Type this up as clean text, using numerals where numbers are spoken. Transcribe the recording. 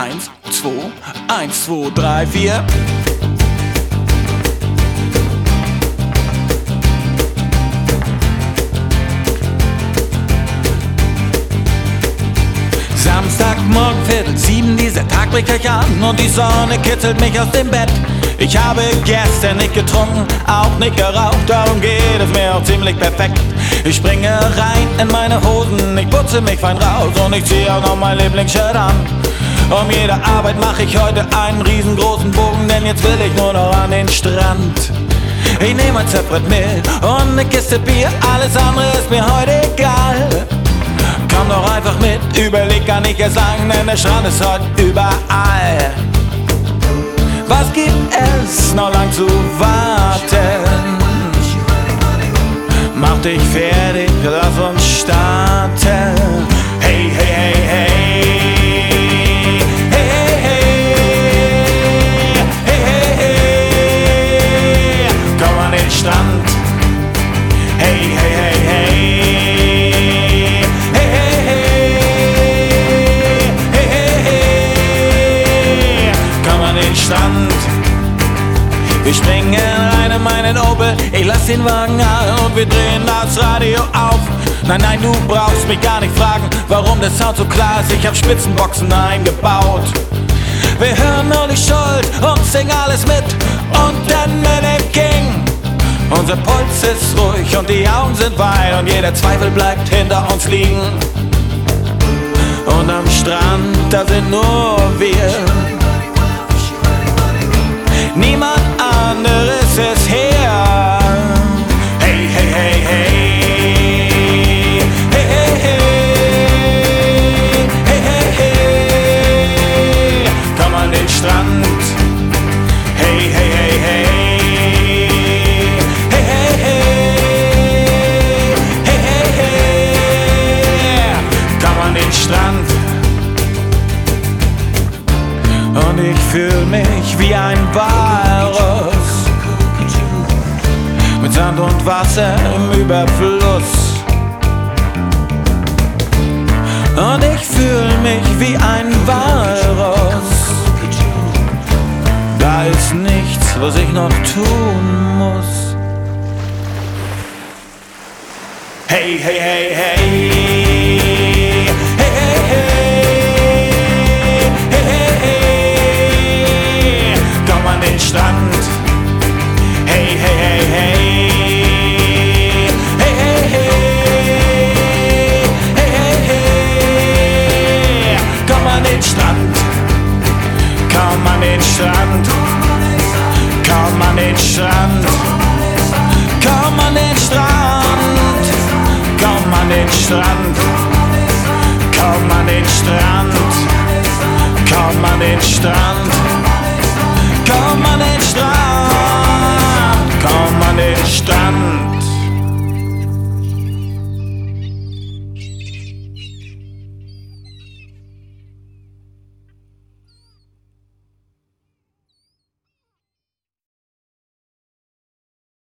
1, 2, 1, 2, 3, 4. Samstagmorgen 6:45, dieser Tag bricht gleich an und die Sonne kitzelt mich aus dem Bett. Ich habe gestern nicht getrunken, auch nicht geraucht, darum geht es mir auch ziemlich perfekt. Ich springe rein in meine Hosen, ich putze mich fein raus und ich ziehe auch noch mein Lieblingsshirt an. Um jede Arbeit mache ich heute einen riesengroßen Bogen, denn jetzt will ich nur noch an den Strand. Ich nehme ein Zepprett mit und eine Kiste Bier, alles andere ist mir heute egal. Komm doch einfach mit, überleg gar nicht erst lang, denn der Strand ist heute überall. Was gibt es noch lang zu warten? Mach dich fertig, lass uns starten. Hey, hey, hey, hey. Hey, hey, hey. Hey, hey, hey. Komm an den Strand. Hey, hey, hey, hey. Hey, hey, hey. Hey, hey, hey. Komm an den Strand. Wir springen rein in meinen Opel, ich lass den Wagen an und wir drehen das Radio auf. Nein, nein, du brauchst mich gar nicht fragen, warum der Sound so klar ist, ich hab Spitzenboxen eingebaut. Wir hören nur die Schuld und singen alles mit und dann mit dem King. Unser Puls ist ruhig und die Augen sind weit und jeder Zweifel bleibt hinter uns liegen. Und am Strand, da sind nur wir. Niemand anderes ist hier. Hey, hey, hey, hey. Hey, hey, hey. Hey, hey, hey. Komm an den Strand. Hey, hey, hey, hey. Hey, hey, hey. Hey, hey, hey. Komm an den Strand. Und ich fühl mich wie ein Walross mit Sand und Wasser im Überfluss. Und ich fühl mich wie ein Walross. Da ist nichts, was ich noch tun muss. Hey, hey, hey, hey. Strand. Hey, hey, hey, hey. Hey, hey, hey. Hey, hey, hey. Komm an den Strand. Komm an den Strand. Komm an den Strand. Komm an den Strand. Komm an den Strand. Komm an den Strand. Komm an den Strand. Komm an den Strand, komm an den Strand.